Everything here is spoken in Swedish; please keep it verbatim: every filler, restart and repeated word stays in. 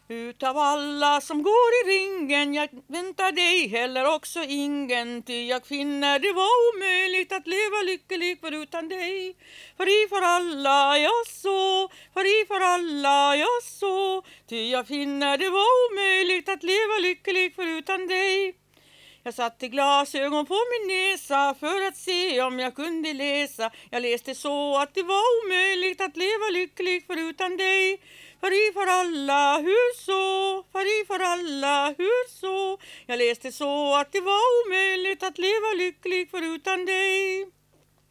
Utav alla som går i ringen, jag väntar dig heller också ingen, ty jag finner det var omöjligt att leva lycklig förutan dig. För i för alla jag så, för i för alla jag så, ty jag finner det var omöjligt att leva lycklig förutan dig. Jag satte glasögon på min näsa för att se om jag kunde läsa. Jag läste så att det var omöjligt att leva lycklig förutan dig. För i för alla, hur så? För i för alla, hur så? Jag läste så att det var omöjligt att leva lycklig förutan dig.